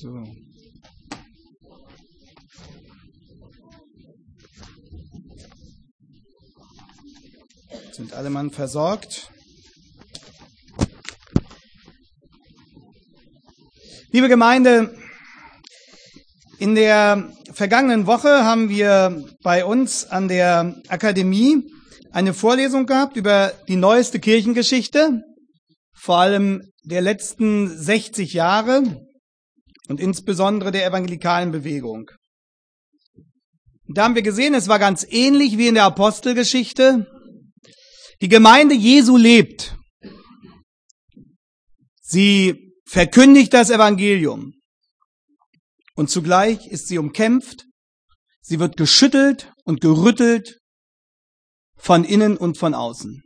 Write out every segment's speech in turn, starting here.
So. Sind alle Mann versorgt? Liebe Gemeinde, in der vergangenen Woche haben wir bei uns an der Akademie eine Vorlesung gehabt über die neueste Kirchengeschichte, vor allem der letzten 60 Jahre und insbesondere der evangelikalen Bewegung. Da haben wir gesehen, es war ganz ähnlich wie in der Apostelgeschichte. Die Gemeinde Jesu lebt. Sie verkündigt das Evangelium. Und zugleich ist sie umkämpft. Sie wird geschüttelt und gerüttelt von innen und von außen.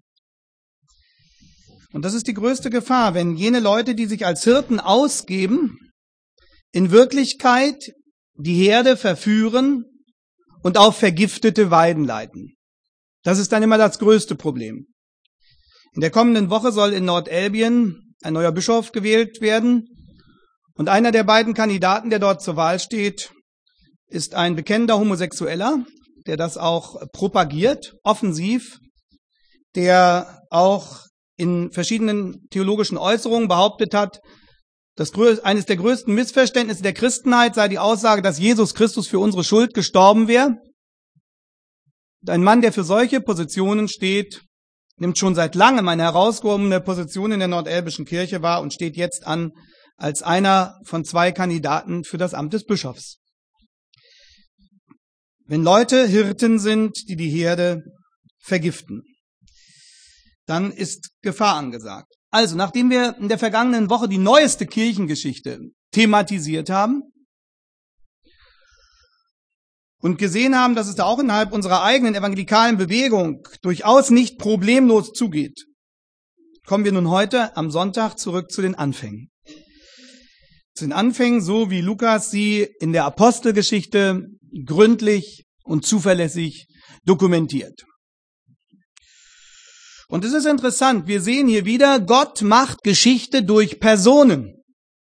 Und das ist die größte Gefahr, wenn jene Leute, die sich als Hirten ausgeben, in Wirklichkeit die Herde verführen und auf vergiftete Weiden leiten. Das ist dann immer das größte Problem. In der kommenden Woche soll in Nordelbien ein neuer Bischof gewählt werden. Und einer der beiden Kandidaten, der dort zur Wahl steht, ist ein bekennender Homosexueller, der das auch propagiert, offensiv, der auch in verschiedenen theologischen Äußerungen behauptet hat, eines der größten Missverständnisse der Christenheit sei die Aussage, dass Jesus Christus für unsere Schuld gestorben wäre. Ein Mann, der für solche Positionen steht, nimmt schon seit langem eine herausgehobene Position in der nordelbischen Kirche wahr und steht jetzt an als einer von 2 Kandidaten für das Amt des Bischofs. Wenn Leute Hirten sind, die die Herde vergiften, dann ist Gefahr angesagt. Also, nachdem wir in der vergangenen Woche die neueste Kirchengeschichte thematisiert haben und gesehen haben, dass es da auch innerhalb unserer eigenen evangelikalen Bewegung durchaus nicht problemlos zugeht, kommen wir nun heute am Sonntag zurück zu den Anfängen. Zu den Anfängen, so wie Lukas sie in der Apostelgeschichte gründlich und zuverlässig dokumentiert. Und es ist interessant, wir sehen hier wieder, Gott macht Geschichte durch Personen.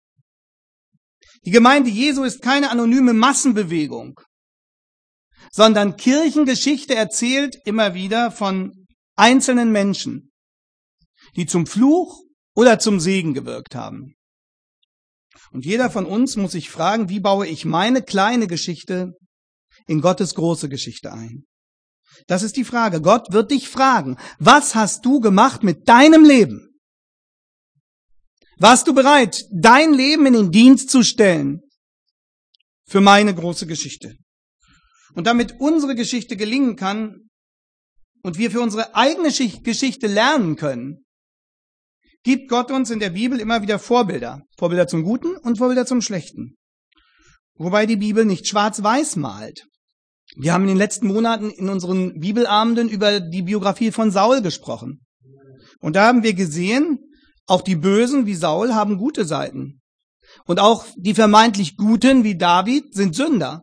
Die Gemeinde Jesu ist keine anonyme Massenbewegung, sondern Kirchengeschichte erzählt immer wieder von einzelnen Menschen, die zum Fluch oder zum Segen gewirkt haben. Und jeder von uns muss sich fragen, wie baue ich meine kleine Geschichte in Gottes große Geschichte ein? Das ist die Frage. Gott wird dich fragen, was hast du gemacht mit deinem Leben? Warst du bereit, dein Leben in den Dienst zu stellen für meine große Geschichte? Und damit unsere Geschichte gelingen kann und wir für unsere eigene Geschichte lernen können, gibt Gott uns in der Bibel immer wieder Vorbilder. Vorbilder zum Guten und Vorbilder zum Schlechten. Wobei die Bibel nicht schwarz-weiß malt. Wir haben in den letzten Monaten in unseren Bibelabenden über die Biografie von Saul gesprochen. Und da haben wir gesehen, auch die Bösen wie Saul haben gute Seiten. Und auch die vermeintlich Guten wie David sind Sünder.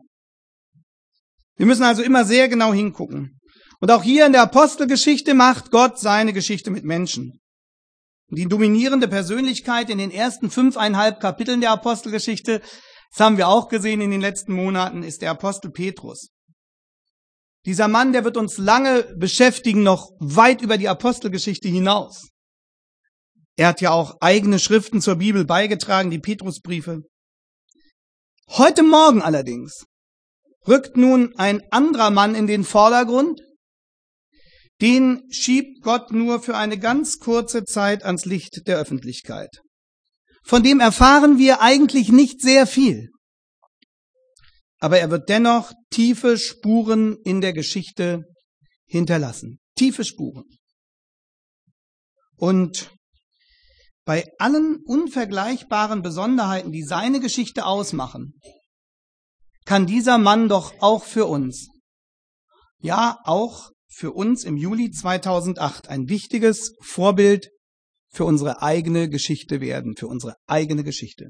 Wir müssen also immer sehr genau hingucken. Und auch hier in der Apostelgeschichte macht Gott seine Geschichte mit Menschen. Die dominierende Persönlichkeit in den ersten 5,5 Kapiteln der Apostelgeschichte, das haben wir auch gesehen in den letzten Monaten, ist der Apostel Petrus. Dieser Mann, der wird uns lange beschäftigen, noch weit über die Apostelgeschichte hinaus. Er hat ja auch eigene Schriften zur Bibel beigetragen, die Petrusbriefe. Heute Morgen allerdings rückt nun ein anderer Mann in den Vordergrund. Den schiebt Gott nur für eine ganz kurze Zeit ans Licht der Öffentlichkeit. Von dem erfahren wir eigentlich nicht sehr viel. Aber er wird dennoch tiefe Spuren in der Geschichte hinterlassen. Tiefe Spuren. Und bei allen unvergleichbaren Besonderheiten, die seine Geschichte ausmachen, kann dieser Mann doch auch für uns, ja auch für uns im Juli 2008 ein wichtiges Vorbild für unsere eigene Geschichte werden, für unsere eigene Geschichte.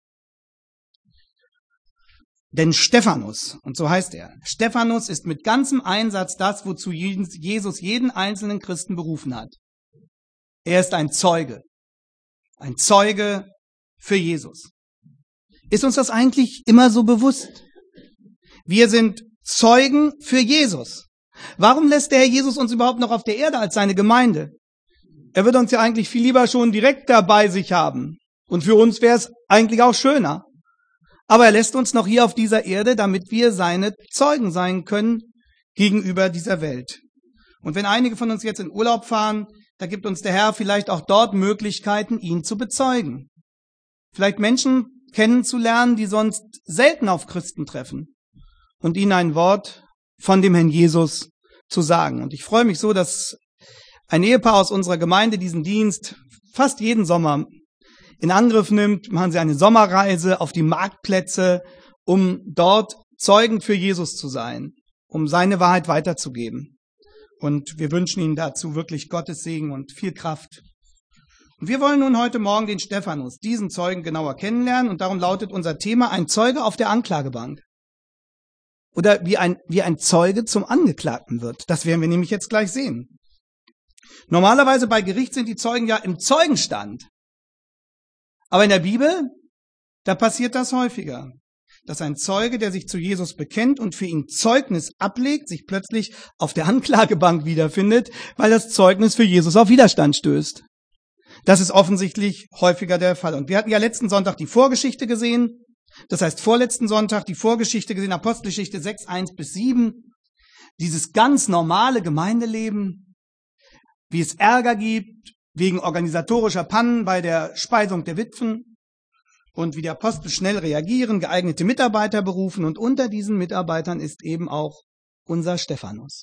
Denn Stephanus, und so heißt er, Stephanus ist mit ganzem Einsatz das, wozu Jesus jeden einzelnen Christen berufen hat. Er ist ein Zeuge für Jesus. Ist uns das eigentlich immer so bewusst? Wir sind Zeugen für Jesus. Warum lässt der Herr Jesus uns überhaupt noch auf der Erde als seine Gemeinde? Er würde uns ja eigentlich viel lieber schon direkt da bei sich haben. Und für uns wäre es eigentlich auch schöner. Aber er lässt uns noch hier auf dieser Erde, damit wir seine Zeugen sein können gegenüber dieser Welt. Und wenn einige von uns jetzt in Urlaub fahren, da gibt uns der Herr vielleicht auch dort Möglichkeiten, ihn zu bezeugen. Vielleicht Menschen kennenzulernen, die sonst selten auf Christen treffen. Und ihnen ein Wort von dem Herrn Jesus zu sagen. Und ich freue mich so, dass ein Ehepaar aus unserer Gemeinde diesen Dienst fast jeden Sommer in Angriff nimmt. Machen sie eine Sommerreise auf die Marktplätze, um dort Zeugen für Jesus zu sein, um seine Wahrheit weiterzugeben. Und wir wünschen ihnen dazu wirklich Gottes Segen und viel Kraft. Und wir wollen nun heute Morgen den Stephanus, diesen Zeugen, genauer kennenlernen. Und darum lautet unser Thema: ein Zeuge auf der Anklagebank. Oder wie ein Zeuge zum Angeklagten wird. Das werden wir nämlich jetzt gleich sehen. Normalerweise bei Gericht sind die Zeugen ja im Zeugenstand. Aber in der Bibel, da passiert das häufiger. Dass ein Zeuge, der sich zu Jesus bekennt und für ihn Zeugnis ablegt, sich plötzlich auf der Anklagebank wiederfindet, weil das Zeugnis für Jesus auf Widerstand stößt. Das ist offensichtlich häufiger der Fall. Und wir hatten ja letzten Sonntag die Vorgeschichte gesehen. Das heißt, vorletzten Sonntag die Vorgeschichte gesehen, Apostelgeschichte 6, 1-7. Dieses ganz normale Gemeindeleben, wie es Ärger gibt wegen organisatorischer Pannen bei der Speisung der Witwen und wie die Apostel schnell reagieren, geeignete Mitarbeiter berufen. Und unter diesen Mitarbeitern ist eben auch unser Stephanus.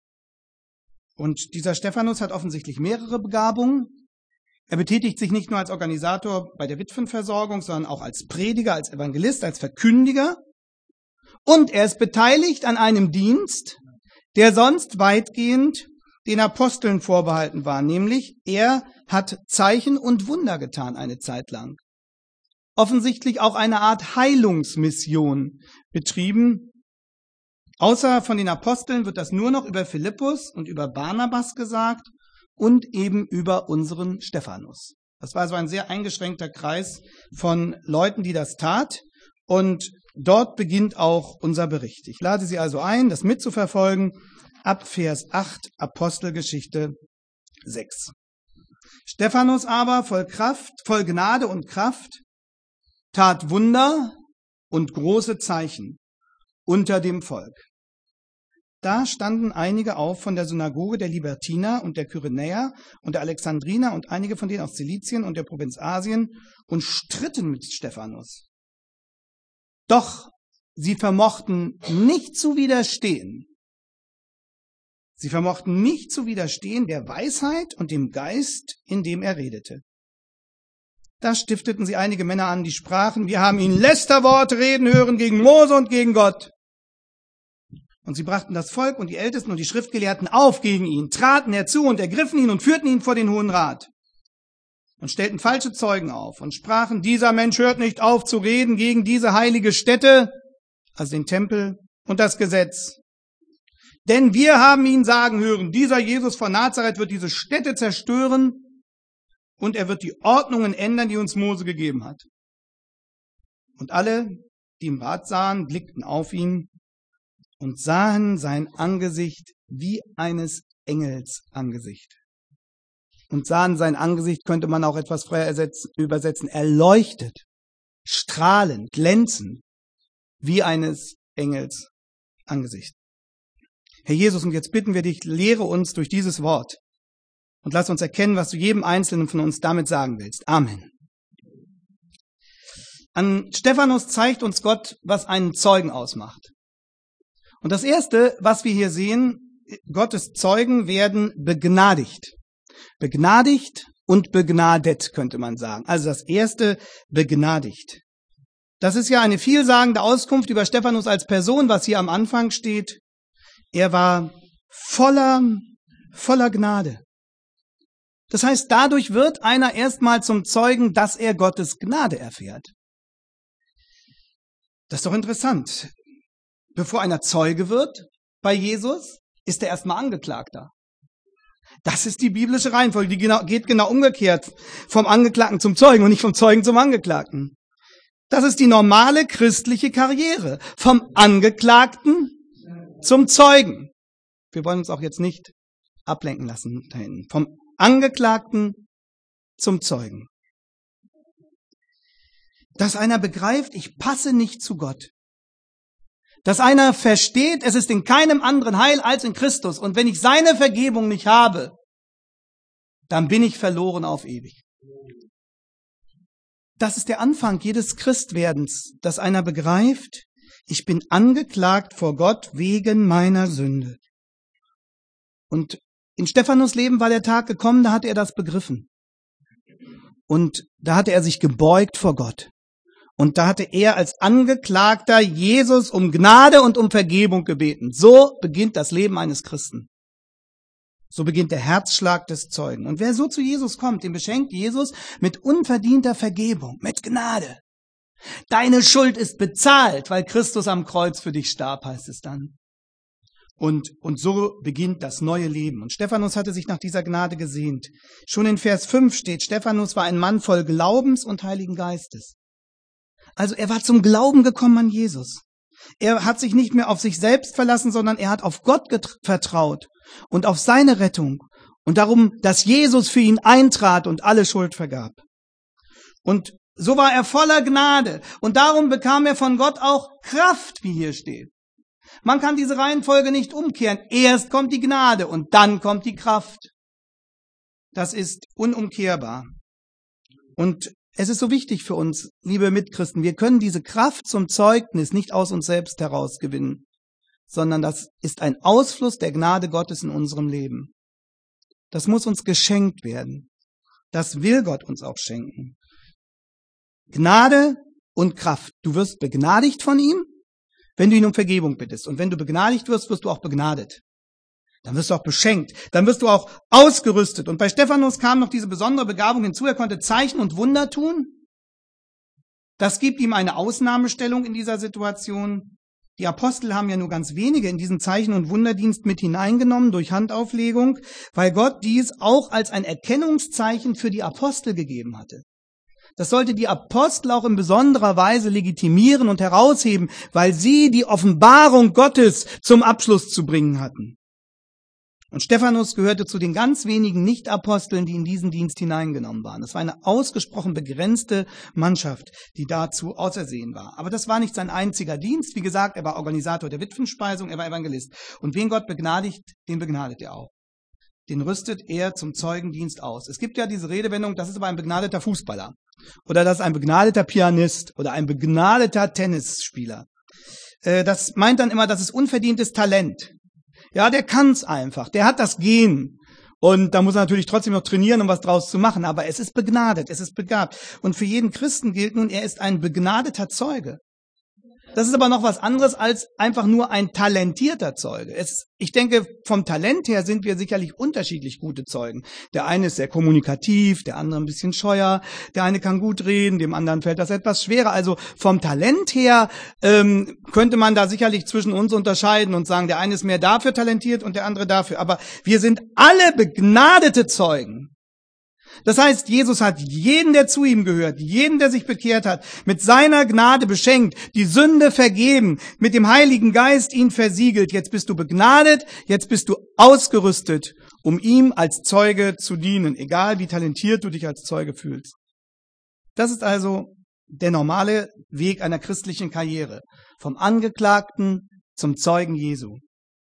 Und dieser Stephanus hat offensichtlich mehrere Begabungen. Er betätigt sich nicht nur als Organisator bei der Witwenversorgung, sondern auch als Prediger, als Evangelist, als Verkündiger. Und er ist beteiligt an einem Dienst, der sonst weitgehend den Aposteln vorbehalten war. Nämlich, er hat Zeichen und Wunder getan eine Zeit lang. Offensichtlich auch eine Art Heilungsmission betrieben. Außer von den Aposteln wird das nur noch über Philippus und über Barnabas gesagt. Und eben über unseren Stephanus. Das war also ein sehr eingeschränkter Kreis von Leuten, die das tat. Und dort beginnt auch unser Bericht. Ich lade Sie also ein, das mitzuverfolgen, ab Vers 8, Apostelgeschichte 6. Stephanus aber, voll Gnade und Kraft, tat Wunder und große Zeichen unter dem Volk. Da standen einige auf von der Synagoge der Libertiner und der Kyrenäer und der Alexandriner und einige von denen aus Zilizien und der Provinz Asien und stritten mit Stephanus. Doch sie vermochten nicht zu widerstehen. Sie vermochten nicht zu widerstehen der Weisheit und dem Geist, in dem er redete. Da stifteten sie einige Männer an, die sprachen: Wir haben ihn Lästerworte reden hören gegen Mose und gegen Gott. Und sie brachten das Volk und die Ältesten und die Schriftgelehrten auf gegen ihn, traten herzu und ergriffen ihn und führten ihn vor den Hohen Rat und stellten falsche Zeugen auf und sprachen: Dieser Mensch hört nicht auf zu reden gegen diese heilige Stätte, also den Tempel und das Gesetz. Denn wir haben ihn sagen hören, dieser Jesus von Nazareth wird diese Stätte zerstören und er wird die Ordnungen ändern, die uns Mose gegeben hat. Und alle, die im Rat sahen, blickten auf ihn und sahen sein Angesicht wie eines Engels Angesicht. Und sahen sein Angesicht, könnte man auch etwas freier übersetzen, erleuchtet, strahlend, glänzend, wie eines Engels Angesicht. Herr Jesus, und jetzt bitten wir dich, lehre uns durch dieses Wort und lass uns erkennen, was du jedem Einzelnen von uns damit sagen willst. Amen. An Stephanus zeigt uns Gott, was einen Zeugen ausmacht. Und das Erste, was wir hier sehen, Gottes Zeugen werden begnadigt. Begnadigt und begnadet, könnte man sagen. Also das Erste, begnadigt. Das ist ja eine vielsagende Auskunft über Stephanus als Person, was hier am Anfang steht. Er war voller Gnade. Das heißt, dadurch wird einer erstmal zum Zeugen, dass er Gottes Gnade erfährt. Das ist doch interessant. Bevor einer Zeuge wird bei Jesus, ist er erstmal Angeklagter. Das ist die biblische Reihenfolge, die geht genau umgekehrt vom Angeklagten zum Zeugen und nicht vom Zeugen zum Angeklagten. Das ist die normale christliche Karriere. Vom Angeklagten zum Zeugen. Wir wollen uns auch jetzt nicht ablenken lassen da hinten. Vom Angeklagten zum Zeugen. Dass einer begreift, ich passe nicht zu Gott. Dass einer versteht, es ist in keinem anderen Heil als in Christus. Und wenn ich seine Vergebung nicht habe, dann bin ich verloren auf ewig. Das ist der Anfang jedes Christwerdens, dass einer begreift, ich bin angeklagt vor Gott wegen meiner Sünde. Und in Stephanus' Leben war der Tag gekommen, da hatte er das begriffen. Und da hatte er sich gebeugt vor Gott. Und da hatte er als Angeklagter Jesus um Gnade und um Vergebung gebeten. So beginnt das Leben eines Christen. So beginnt der Herzschlag des Zeugen. Und wer so zu Jesus kommt, den beschenkt Jesus mit unverdienter Vergebung, mit Gnade. Deine Schuld ist bezahlt, weil Christus am Kreuz für dich starb, heißt es dann. Und so beginnt das neue Leben. Und Stephanus hatte sich nach dieser Gnade gesehnt. Schon in Vers 5 steht, Stephanus war ein Mann voll Glaubens und Heiligen Geistes. Also er war zum Glauben gekommen an Jesus. Er hat sich nicht mehr auf sich selbst verlassen, sondern er hat auf Gott vertraut und auf seine Rettung und darum, dass Jesus für ihn eintrat und alle Schuld vergab. Und so war er voller Gnade und darum bekam er von Gott auch Kraft, wie hier steht. Man kann diese Reihenfolge nicht umkehren. Erst kommt die Gnade und dann kommt die Kraft. Das ist unumkehrbar. Und es ist so wichtig für uns, liebe Mitchristen, wir können diese Kraft zum Zeugnis nicht aus uns selbst heraus gewinnen, sondern das ist ein Ausfluss der Gnade Gottes in unserem Leben. Das muss uns geschenkt werden. Das will Gott uns auch schenken. Gnade und Kraft. Du wirst begnadigt von ihm, wenn du ihn um Vergebung bittest. Und wenn du begnadigt wirst, wirst du auch begnadet. Dann wirst du auch beschenkt, dann wirst du auch ausgerüstet. Und bei Stephanus kam noch diese besondere Begabung hinzu, er konnte Zeichen und Wunder tun. Das gibt ihm eine Ausnahmestellung in dieser Situation. Die Apostel haben ja nur ganz wenige in diesen Zeichen- und Wunderdienst mit hineingenommen durch Handauflegung, weil Gott dies auch als ein Erkennungszeichen für die Apostel gegeben hatte. Das sollte die Apostel auch in besonderer Weise legitimieren und herausheben, weil sie die Offenbarung Gottes zum Abschluss zu bringen hatten. Und Stephanus gehörte zu den ganz wenigen Nicht-Aposteln, die in diesen Dienst hineingenommen waren. Es war eine ausgesprochen begrenzte Mannschaft, die dazu ausersehen war. Aber das war nicht sein einziger Dienst. Wie gesagt, er war Organisator der Witwenspeisung, er war Evangelist. Und wen Gott begnadigt, den begnadet er auch. Den rüstet er zum Zeugendienst aus. Es gibt ja diese Redewendung, das ist aber ein begnadeter Fußballer. Oder das ist ein begnadeter Pianist oder ein begnadeter Tennisspieler. Das meint dann immer, das ist unverdientes Talent. Ja, der kann's einfach, der hat das Gen. Und da muss er natürlich trotzdem noch trainieren, um was draus zu machen. Aber es ist begnadet, es ist begabt. Und für jeden Christen gilt nun, er ist ein begnadeter Zeuge. Das ist aber noch was anderes als einfach nur ein talentierter Zeuge. Ich denke, vom Talent her sind wir sicherlich unterschiedlich gute Zeugen. Der eine ist sehr kommunikativ, der andere ein bisschen scheuer, der eine kann gut reden, dem anderen fällt das etwas schwerer. Also vom Talent her könnte man da sicherlich zwischen uns unterscheiden und sagen, der eine ist mehr dafür talentiert und der andere dafür. Aber wir sind alle begnadete Zeugen. Das heißt, Jesus hat jeden, der zu ihm gehört, jeden, der sich bekehrt hat, mit seiner Gnade beschenkt, die Sünde vergeben, mit dem Heiligen Geist ihn versiegelt. Jetzt bist du begnadet, jetzt bist du ausgerüstet, um ihm als Zeuge zu dienen, egal wie talentiert du dich als Zeuge fühlst. Das ist also der normale Weg einer christlichen Karriere, vom Angeklagten zum Zeugen Jesu.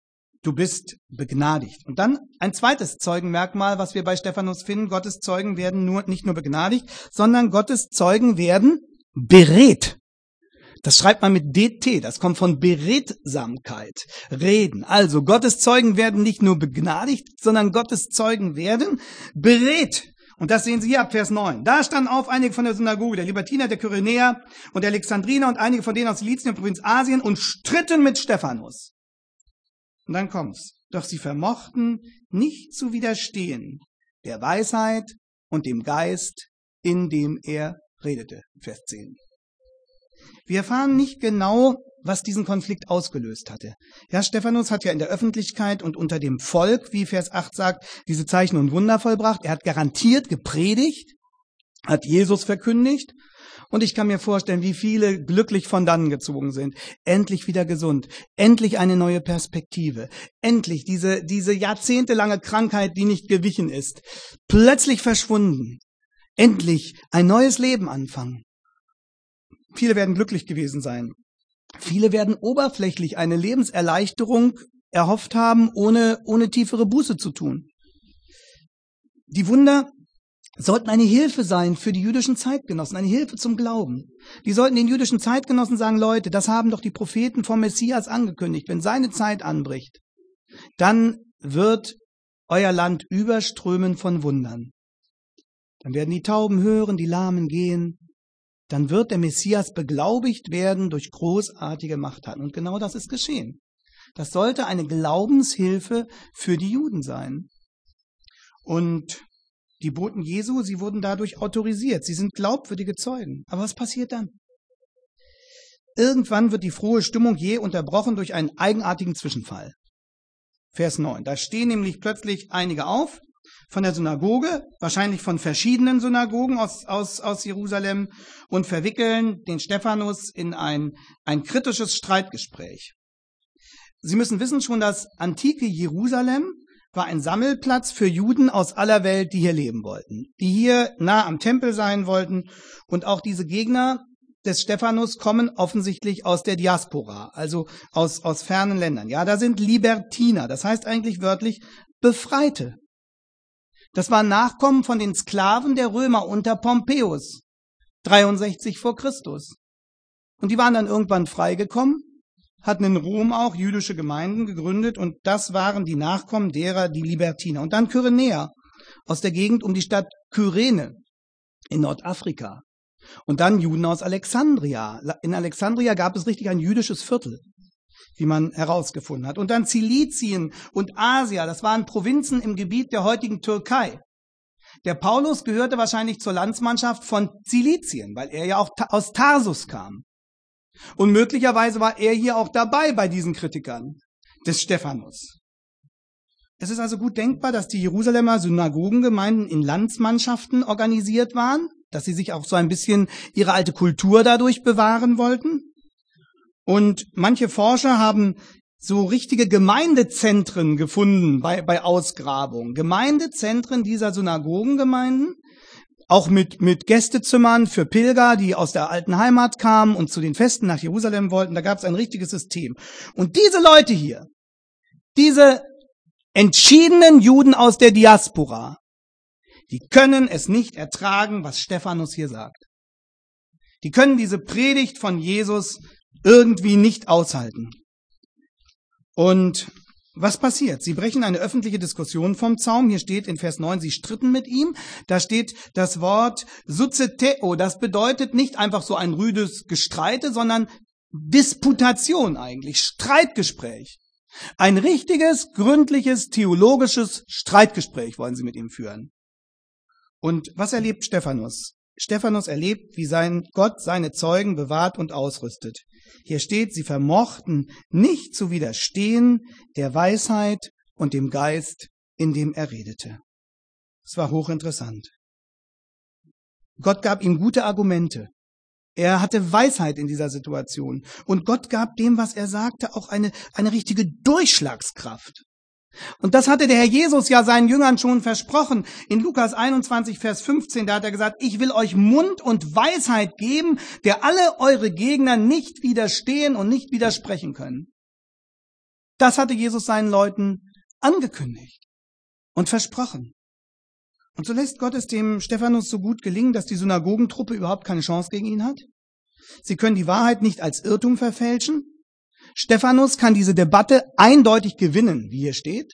Du bist begnadigt. Und dann ein zweites Zeugenmerkmal, was wir bei Stephanus finden. Gottes Zeugen werden nicht nur begnadigt, sondern Gottes Zeugen werden beredt. Das schreibt man mit DT, das kommt von Beredsamkeit, Reden. Also Gottes Zeugen werden nicht nur begnadigt, sondern Gottes Zeugen werden beredt. Und das sehen Sie hier ab Vers 9. Da standen auf einige von der Synagoge, der Libertiner, der Kyrenäer und der Alexandriner und einige von denen aus Silizien und Provinz Asien und stritten mit Stephanus. Und dann kommt's. Doch sie vermochten nicht zu widerstehen der Weisheit und dem Geist, in dem er redete. Vers 10. Wir erfahren nicht genau, was diesen Konflikt ausgelöst hatte. Ja, Stephanus hat ja in der Öffentlichkeit und unter dem Volk, wie Vers 8 sagt, diese Zeichen und Wunder vollbracht. Er hat garantiert gepredigt, hat Jesus verkündigt. Und ich kann mir vorstellen, wie viele glücklich von dannen gezogen sind. Endlich wieder gesund. Endlich eine neue Perspektive. Endlich diese jahrzehntelange Krankheit, die nicht gewichen ist. Plötzlich verschwunden. Endlich ein neues Leben anfangen. Viele werden glücklich gewesen sein. Viele werden oberflächlich eine Lebenserleichterung erhofft haben, ohne tiefere Buße zu tun. Die Wunder sollten eine Hilfe sein für die jüdischen Zeitgenossen, eine Hilfe zum Glauben. Die sollten den jüdischen Zeitgenossen sagen, Leute, das haben doch die Propheten vom Messias angekündigt. Wenn seine Zeit anbricht, dann wird euer Land überströmen von Wundern. Dann werden die Tauben hören, die Lahmen gehen. Dann wird der Messias beglaubigt werden durch großartige Machttaten. Und genau das ist geschehen. Das sollte eine Glaubenshilfe für die Juden sein. Und die Boten Jesu, sie wurden dadurch autorisiert. Sie sind glaubwürdige Zeugen. Aber was passiert dann? Irgendwann wird die frohe Stimmung jäh unterbrochen durch einen eigenartigen Zwischenfall. Vers 9. Da stehen nämlich plötzlich einige auf von der Synagoge, wahrscheinlich von verschiedenen Synagogen aus Jerusalem, und verwickeln den Stephanus in ein kritisches Streitgespräch. Sie müssen wissen schon, das antike Jerusalem war ein Sammelplatz für Juden aus aller Welt, die hier leben wollten, die hier nah am Tempel sein wollten. Und auch diese Gegner des Stephanus kommen offensichtlich aus der Diaspora, also aus fernen Ländern. Ja, da sind Libertiner, das heißt eigentlich wörtlich Befreite. Das waren Nachkommen von den Sklaven der Römer unter Pompeius, 63 vor Christus. Und die waren dann irgendwann freigekommen, hatten in Rom auch jüdische Gemeinden gegründet, und das waren die Nachkommen derer, die Libertiner. Und dann Kyrenäer aus der Gegend um die Stadt Kyrene in Nordafrika. Und dann Juden aus Alexandria. In Alexandria gab es richtig ein jüdisches Viertel, wie man herausgefunden hat. Und dann Zilizien und Asia, das waren Provinzen im Gebiet der heutigen Türkei. Der Paulus gehörte wahrscheinlich zur Landsmannschaft von Zilizien, weil er ja auch aus Tarsus kam. Und möglicherweise war er hier auch dabei bei diesen Kritikern des Stephanus. Es ist also gut denkbar, dass die Jerusalemer Synagogengemeinden in Landsmannschaften organisiert waren, dass sie sich auch so ein bisschen ihre alte Kultur dadurch bewahren wollten. Und manche Forscher haben so richtige Gemeindezentren gefunden bei Ausgrabungen. Gemeindezentren dieser Synagogengemeinden, auch mit Gästezimmern für Pilger, die aus der alten Heimat kamen und zu den Festen nach Jerusalem wollten. Da gab es ein richtiges System. Und diese Leute hier, diese entschiedenen Juden aus der Diaspora, die können es nicht ertragen, was Stephanus hier sagt. Die können diese Predigt von Jesus irgendwie nicht aushalten. Und was passiert? Sie brechen eine öffentliche Diskussion vom Zaum. Hier steht in Vers 9, sie stritten mit ihm. Da steht das Wort Suzeteo. Das bedeutet nicht einfach so ein rüdes Gestreite, sondern Disputation eigentlich, Streitgespräch. Ein richtiges, gründliches, theologisches Streitgespräch wollen sie mit ihm führen. Und was erlebt Stephanus? Stephanus erlebt, wie sein Gott seine Zeugen bewahrt und ausrüstet. Hier steht, sie vermochten nicht zu widerstehen der Weisheit und dem Geist, in dem er redete. Es war hochinteressant. Gott gab ihm gute Argumente. Er hatte Weisheit in dieser Situation. Und Gott gab dem, was er sagte, auch eine richtige Durchschlagskraft. Und das hatte der Herr Jesus ja seinen Jüngern schon versprochen. In Lukas 21, Vers 15, da hat er gesagt, ich will euch Mund und Weisheit geben, der alle eure Gegner nicht widerstehen und nicht widersprechen können. Das hatte Jesus seinen Leuten angekündigt und versprochen. Und so lässt Gott es dem Stephanus so gut gelingen, dass die Synagogentruppe überhaupt keine Chance gegen ihn hat. Sie können die Wahrheit nicht als Irrtum verfälschen. Stephanus kann diese Debatte eindeutig gewinnen, wie hier steht.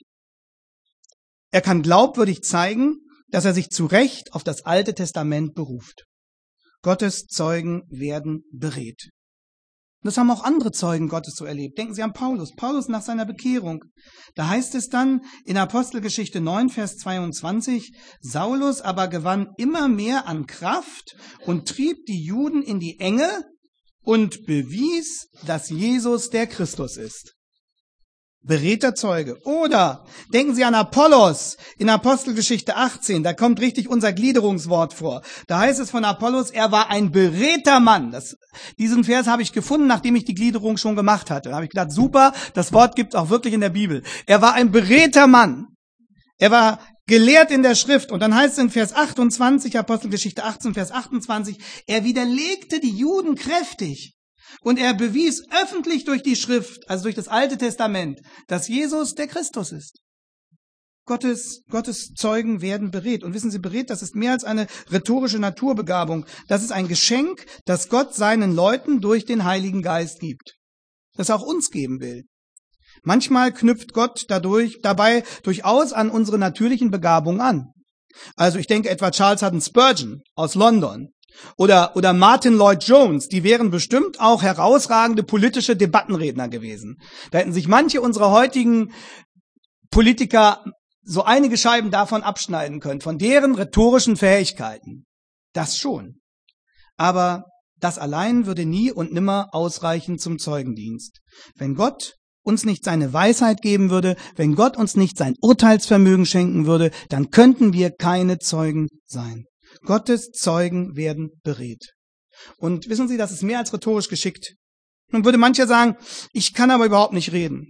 Er kann glaubwürdig zeigen, dass er sich zu Recht auf das Alte Testament beruft. Gottes Zeugen werden beredt. Das haben auch andere Zeugen Gottes so erlebt. Denken Sie an Paulus. Paulus nach seiner Bekehrung. Da heißt es dann in Apostelgeschichte 9, Vers 22, Saulus aber gewann immer mehr an Kraft und trieb die Juden in die Enge und bewies, dass Jesus der Christus ist. beredter Zeuge. Oder denken Sie an Apollos in Apostelgeschichte 18, da kommt richtig unser Gliederungswort vor. Da heißt es von Apollos, er war ein beredter Mann. Diesen Vers habe ich gefunden, nachdem ich die Gliederung schon gemacht hatte. Da habe ich gedacht, super, das Wort gibt es auch wirklich in der Bibel. Er war ein beredter Mann. Er war gelehrt in der Schrift. Und dann heißt es in Vers 28, Apostelgeschichte 18, Vers 28, er widerlegte die Juden kräftig. Und er bewies öffentlich durch die Schrift, also durch das Alte Testament, dass Jesus der Christus ist. Gottes Zeugen werden beredt. Und wissen Sie, beredt, das ist mehr als eine rhetorische Naturbegabung. Das ist ein Geschenk, das Gott seinen Leuten durch den Heiligen Geist gibt. Das er auch uns geben will. Manchmal knüpft Gott dabei durchaus an unsere natürlichen Begabungen an. Also ich denke etwa Charles Haddon Spurgeon aus London. Oder Martin Lloyd Jones, die wären bestimmt auch herausragende politische Debattenredner gewesen. Da hätten sich manche unserer heutigen Politiker so einige Scheiben davon abschneiden können, von deren rhetorischen Fähigkeiten. Das schon. Aber das allein würde nie und nimmer ausreichen zum Zeugendienst. Wenn Gott uns nicht seine Weisheit geben würde, wenn Gott uns nicht sein Urteilsvermögen schenken würde, dann könnten wir keine Zeugen sein. Gottes Zeugen werden beredt. Und wissen Sie, das ist mehr als rhetorisch geschickt. Nun würde mancher sagen, ich kann aber überhaupt nicht reden.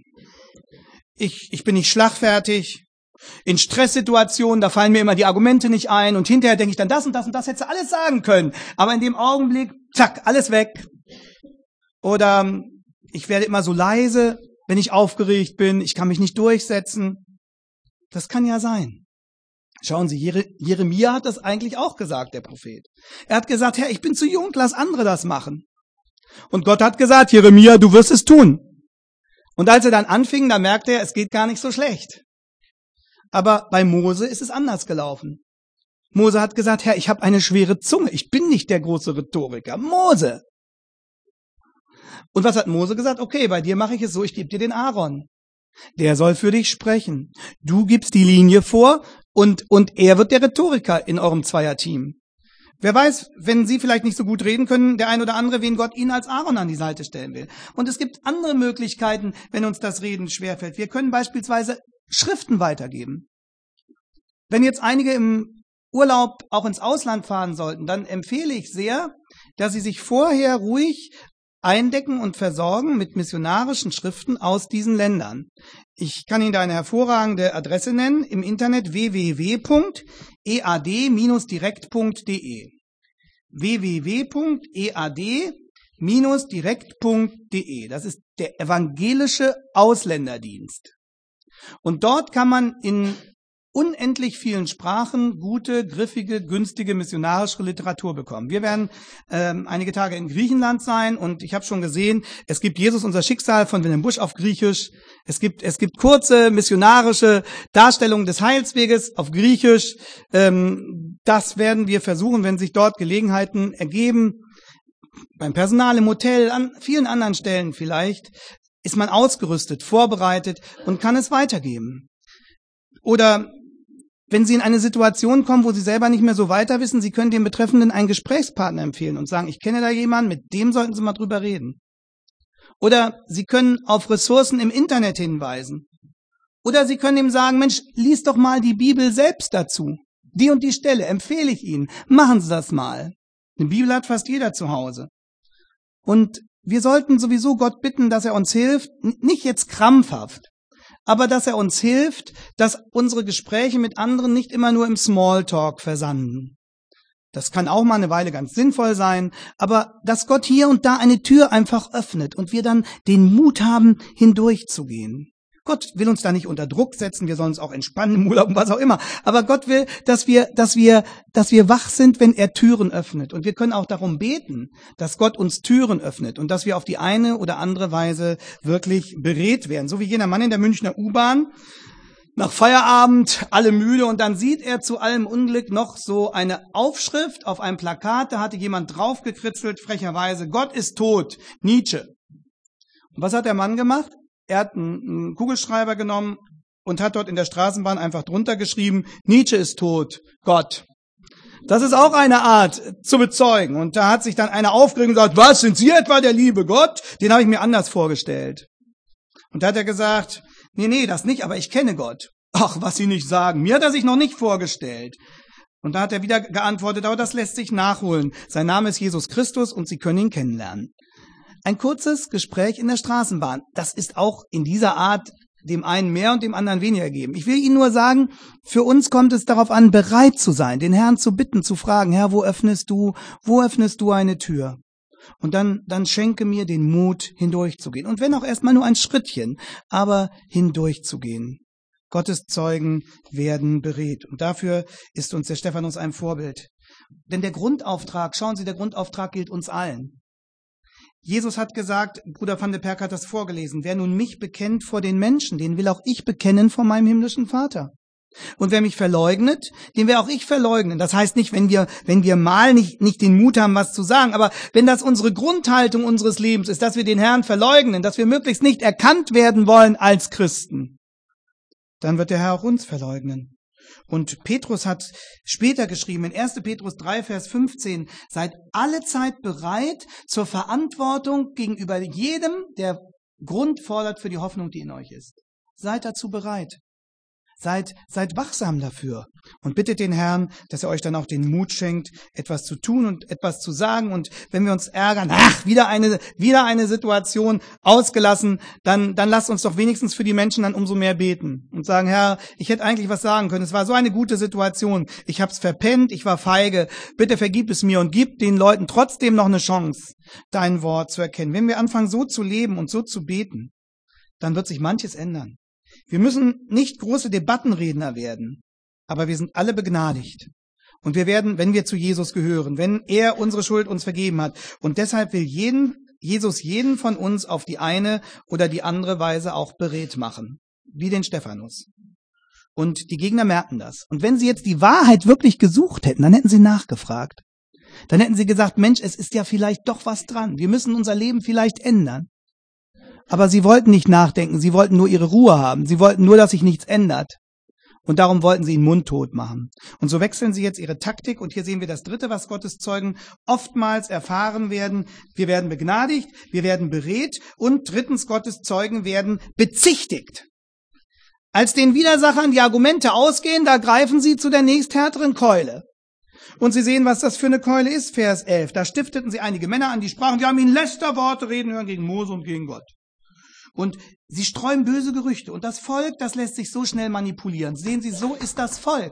Ich bin nicht schlagfertig. In Stresssituationen, da fallen mir immer die Argumente nicht ein und hinterher denke ich dann, das und das und das hättest du alles sagen können. Aber in dem Augenblick, zack, alles weg. Oder ich werde immer so leise, wenn ich aufgeregt bin. Ich kann mich nicht durchsetzen. Das kann ja sein. Schauen Sie, Jeremia hat das eigentlich auch gesagt, der Prophet. Er hat gesagt, Herr, ich bin zu jung, lass andere das machen. Und Gott hat gesagt, Jeremia, du wirst es tun. Und als er dann anfing, da merkte er, es geht gar nicht so schlecht. Aber bei Mose ist es anders gelaufen. Mose hat gesagt, Herr, ich habe eine schwere Zunge, ich bin nicht der große Rhetoriker. Mose! Und was hat Mose gesagt? Okay, bei dir mache ich es so, ich gebe dir den Aaron. Der soll für dich sprechen. Du gibst die Linie vor und er wird der Rhetoriker in eurem Zweierteam. Wer weiß, wenn Sie vielleicht nicht so gut reden können, der ein oder andere, wen Gott Ihnen als Aaron an die Seite stellen will. Und es gibt andere Möglichkeiten, wenn uns das Reden schwerfällt. Wir können beispielsweise Schriften weitergeben. Wenn jetzt einige im Urlaub auch ins Ausland fahren sollten, dann empfehle ich sehr, dass Sie sich vorher ruhig eindecken und versorgen mit missionarischen Schriften aus diesen Ländern. Ich kann Ihnen da eine hervorragende Adresse nennen im Internet www.ead-direkt.de www.ead-direkt.de. Das ist der evangelische Ausländerdienst. Und dort kann man in unendlich vielen Sprachen gute, griffige, günstige missionarische Literatur bekommen. Wir werden einige Tage in Griechenland sein und ich habe schon gesehen, es gibt Jesus, unser Schicksal von Wilhelm Busch auf Griechisch. Es gibt kurze missionarische Darstellungen des Heilsweges auf Griechisch. Das werden wir versuchen, wenn sich dort Gelegenheiten ergeben. Beim Personal im Hotel, an vielen anderen Stellen vielleicht, ist man ausgerüstet, vorbereitet und kann es weitergeben. Oder wenn Sie in eine Situation kommen, wo Sie selber nicht mehr so weiter wissen, Sie können dem Betreffenden einen Gesprächspartner empfehlen und sagen, ich kenne da jemanden, mit dem sollten Sie mal drüber reden. Oder Sie können auf Ressourcen im Internet hinweisen. Oder Sie können ihm sagen, Mensch, lies doch mal die Bibel selbst dazu. Die und die Stelle empfehle ich Ihnen. Machen Sie das mal. Eine Bibel hat fast jeder zu Hause. Und wir sollten sowieso Gott bitten, dass er uns hilft, nicht jetzt krampfhaft, aber dass er uns hilft, dass unsere Gespräche mit anderen nicht immer nur im Smalltalk versanden. Das kann auch mal eine Weile ganz sinnvoll sein, aber dass Gott hier und da eine Tür einfach öffnet und wir dann den Mut haben, hindurchzugehen. Gott will uns da nicht unter Druck setzen, wir sollen uns auch entspannen im Urlaub und was auch immer. Aber Gott will, dass wir wach sind, wenn er Türen öffnet. Und wir können auch darum beten, dass Gott uns Türen öffnet und dass wir auf die eine oder andere Weise wirklich beredt werden. So wie jener Mann in der Münchner U-Bahn, nach Feierabend, alle müde, und dann sieht er zu allem Unglück noch so eine Aufschrift auf einem Plakat, da hatte jemand draufgekritzelt, frecherweise, Gott ist tot, Nietzsche. Und was hat der Mann gemacht? Er hat einen Kugelschreiber genommen und hat dort in der Straßenbahn einfach drunter geschrieben, Nietzsche ist tot, Gott. Das ist auch eine Art zu bezeugen. Und da hat sich dann einer aufgeregt und gesagt, was, sind Sie etwa der liebe Gott? Den habe ich mir anders vorgestellt. Und da hat er gesagt, Nee, das nicht, aber ich kenne Gott. Ach, was Sie nicht sagen, mir hat er sich noch nicht vorgestellt. Und da hat er wieder geantwortet, aber das lässt sich nachholen. Sein Name ist Jesus Christus und Sie können ihn kennenlernen. Ein kurzes Gespräch in der Straßenbahn, das ist auch in dieser Art dem einen mehr und dem anderen weniger geben. Ich will Ihnen nur sagen, für uns kommt es darauf an, bereit zu sein, den Herrn zu bitten, zu fragen, Herr, wo öffnest du eine Tür? Und dann schenke mir den Mut, hindurchzugehen. Und wenn auch erstmal nur ein Schrittchen, aber hindurchzugehen. Gottes Zeugen werden beredt. Und dafür ist uns der Stephanus ein Vorbild. Denn der Grundauftrag, schauen Sie, der Grundauftrag gilt uns allen. Jesus hat gesagt, Bruder van der Perk hat das vorgelesen, wer nun mich bekennt vor den Menschen, den will auch ich bekennen vor meinem himmlischen Vater. Und wer mich verleugnet, den werde auch ich verleugnen. Das heißt nicht, wenn wir mal nicht den Mut haben, was zu sagen, aber wenn das unsere Grundhaltung unseres Lebens ist, dass wir den Herrn verleugnen, dass wir möglichst nicht erkannt werden wollen als Christen, dann wird der Herr auch uns verleugnen. Und Petrus hat später geschrieben, in 1. Petrus 3, Vers 15, seid alle Zeit bereit zur Verantwortung gegenüber jedem, der Grund fordert für die Hoffnung, die in euch ist. Seid dazu bereit. Seid wachsam dafür und bittet den Herrn, dass er euch dann auch den Mut schenkt, etwas zu tun und etwas zu sagen. Und wenn wir uns ärgern, wieder eine Situation ausgelassen, dann lasst uns doch wenigstens für die Menschen dann umso mehr beten und sagen, Herr, ich hätte eigentlich was sagen können. Es war so eine gute Situation. Ich hab's verpennt, ich war feige. Bitte vergib es mir und gib den Leuten trotzdem noch eine Chance, dein Wort zu erkennen. Wenn wir anfangen, so zu leben und so zu beten, dann wird sich manches ändern. Wir müssen nicht große Debattenredner werden, aber wir sind alle begnadigt. Und wir werden, wenn wir zu Jesus gehören, wenn er unsere Schuld uns vergeben hat. Und deshalb will Jesus jeden von uns auf die eine oder die andere Weise auch beredt machen, wie den Stephanus. Und die Gegner merken das. Und wenn sie jetzt die Wahrheit wirklich gesucht hätten, dann hätten sie nachgefragt. Dann hätten sie gesagt, Mensch, es ist ja vielleicht doch was dran. Wir müssen unser Leben vielleicht ändern. Aber sie wollten nicht nachdenken, sie wollten nur ihre Ruhe haben, sie wollten nur, dass sich nichts ändert. Und darum wollten sie ihn mundtot machen. Und so wechseln sie jetzt ihre Taktik. Und hier sehen wir das Dritte, was Gottes Zeugen oftmals erfahren werden. Wir werden begnadigt, wir werden beredt und drittens, Gottes Zeugen werden bezichtigt. Als den Widersachern die Argumente ausgehen, da greifen sie zu der nächsthärteren Keule. Und Sie sehen, was das für eine Keule ist, Vers 11. Da stifteten sie einige Männer an, die sprachen, die haben ihnen Lästerworte reden hören gegen Mose und gegen Gott. Und sie streuen böse Gerüchte. Und das Volk, das lässt sich so schnell manipulieren. Sehen Sie, so ist das Volk.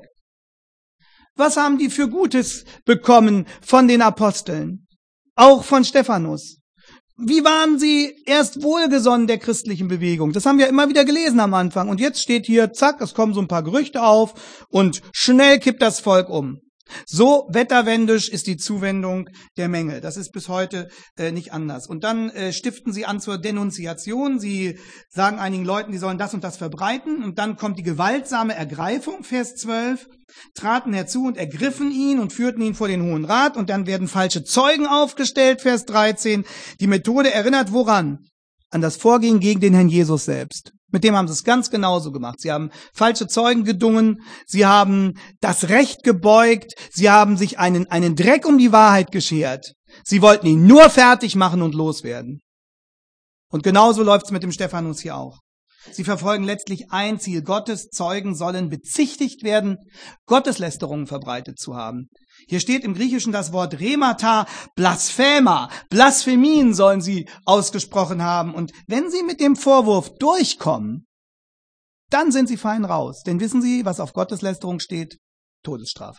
Was haben die für Gutes bekommen von den Aposteln? Auch von Stephanus. Wie waren sie erst wohlgesonnen der christlichen Bewegung? Das haben wir immer wieder gelesen am Anfang. Und jetzt steht hier, zack, es kommen so ein paar Gerüchte auf und schnell kippt das Volk um. So wetterwendisch ist die Zuwendung der Menge. Das ist bis heute nicht anders. Und dann stiften sie an zur Denunziation. Sie sagen einigen Leuten, die sollen das und das verbreiten. Und dann kommt die gewaltsame Ergreifung, Vers 12. Traten herzu und ergriffen ihn und führten ihn vor den Hohen Rat. Und dann werden falsche Zeugen aufgestellt, Vers 13. Die Methode erinnert woran? An das Vorgehen gegen den Herrn Jesus selbst. Mit dem haben sie es ganz genauso gemacht. Sie haben falsche Zeugen gedungen, sie haben das Recht gebeugt, sie haben sich einen Dreck um die Wahrheit geschert. Sie wollten ihn nur fertig machen und loswerden. Und genauso läuft es mit dem Stephanus hier auch. Sie verfolgen letztlich ein Ziel. Gottes Zeugen sollen bezichtigt werden, Gotteslästerungen verbreitet zu haben. Hier steht im Griechischen das Wort Remata, Blasphema. Blasphemien sollen sie ausgesprochen haben. Und wenn sie mit dem Vorwurf durchkommen, dann sind sie fein raus. Denn wissen Sie, was auf Gotteslästerung steht? Todesstrafe.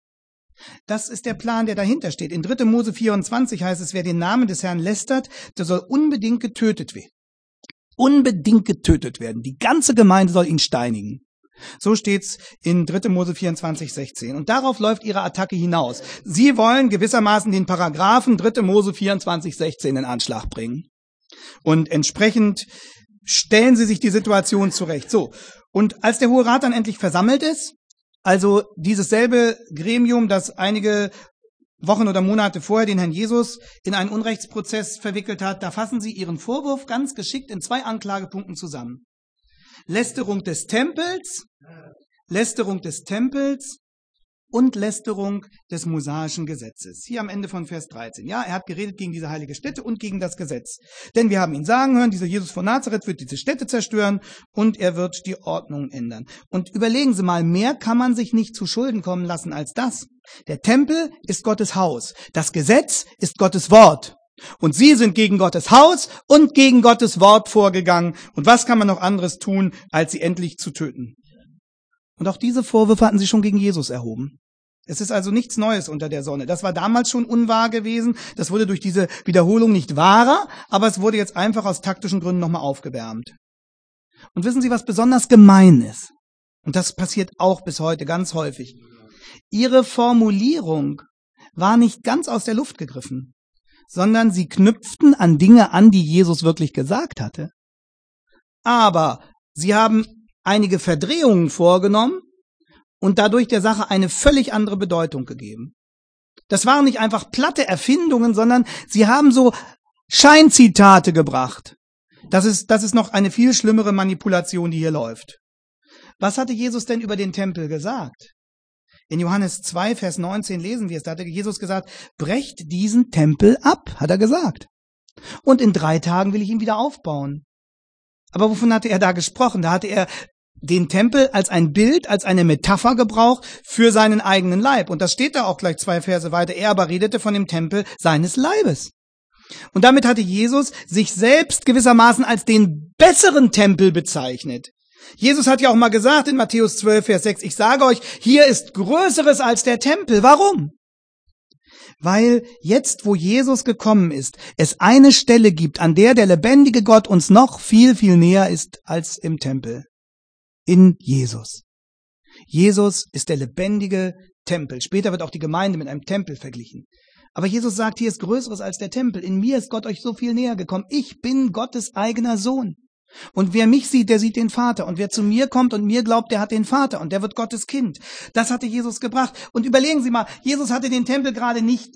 Das ist der Plan, der dahinter steht. In 3. Mose 24 heißt es, wer den Namen des Herrn lästert, der soll unbedingt getötet werden. Unbedingt getötet werden. Die ganze Gemeinde soll ihn steinigen. So steht's in 3. Mose 24, 16. Und darauf läuft ihre Attacke hinaus. Sie wollen gewissermaßen den Paragraphen 3. Mose 24, 16 in Anschlag bringen. Und entsprechend stellen sie sich die Situation zurecht. So. Und als der Hohe Rat dann endlich versammelt ist, also dieses selbe Gremium, das einige Wochen oder Monate vorher den Herrn Jesus in einen Unrechtsprozess verwickelt hat, da fassen sie ihren Vorwurf ganz geschickt in 2 Anklagepunkten zusammen. Lästerung des Tempels und Lästerung des mosaischen Gesetzes. Hier am Ende von Vers 13. Ja, er hat geredet gegen diese heilige Stätte und gegen das Gesetz. Denn wir haben ihn sagen hören, dieser Jesus von Nazareth wird diese Stätte zerstören und er wird die Ordnung ändern. Und überlegen Sie mal, mehr kann man sich nicht zu Schulden kommen lassen als das. Der Tempel ist Gottes Haus. Das Gesetz ist Gottes Wort. Und sie sind gegen Gottes Haus und gegen Gottes Wort vorgegangen. Und was kann man noch anderes tun, als sie endlich zu töten? Und auch diese Vorwürfe hatten sie schon gegen Jesus erhoben. Es ist also nichts Neues unter der Sonne. Das war damals schon unwahr gewesen. Das wurde durch diese Wiederholung nicht wahrer, aber es wurde jetzt einfach aus taktischen Gründen nochmal aufgewärmt. Und wissen Sie, was besonders gemein ist? Und das passiert auch bis heute ganz häufig. Ihre Formulierung war nicht ganz aus der Luft gegriffen, sondern sie knüpften an Dinge an, die Jesus wirklich gesagt hatte. Aber sie haben einige Verdrehungen vorgenommen und dadurch der Sache eine völlig andere Bedeutung gegeben. Das waren nicht einfach platte Erfindungen, sondern sie haben so Scheinzitate gebracht. Das ist noch eine viel schlimmere Manipulation, die hier läuft. Was hatte Jesus denn über den Tempel gesagt? In Johannes 2, Vers 19 lesen wir es. Da hatte Jesus gesagt, brecht diesen Tempel ab, hat er gesagt. Und in 3 Tagen will ich ihn wieder aufbauen. Aber wovon hatte er da gesprochen? Da hatte er den Tempel als ein Bild, als eine Metapher gebraucht für seinen eigenen Leib. Und das steht da auch gleich 2 Verse weiter. Er aber redete von dem Tempel seines Leibes. Und damit hatte Jesus sich selbst gewissermaßen als den besseren Tempel bezeichnet. Jesus hat ja auch mal gesagt in Matthäus 12, Vers 6, ich sage euch, hier ist Größeres als der Tempel. Warum? Weil jetzt, wo Jesus gekommen ist, es eine Stelle gibt, an der der lebendige Gott uns noch viel, viel näher ist als im Tempel. In Jesus. Jesus ist der lebendige Tempel. Später wird auch die Gemeinde mit einem Tempel verglichen. Aber Jesus sagt, hier ist Größeres als der Tempel. In mir ist Gott euch so viel näher gekommen. Ich bin Gottes eigener Sohn. Und wer mich sieht, der sieht den Vater. Und wer zu mir kommt und mir glaubt, der hat den Vater. Und der wird Gottes Kind. Das hatte Jesus gebracht. Und überlegen Sie mal, Jesus hatte den Tempel gerade nicht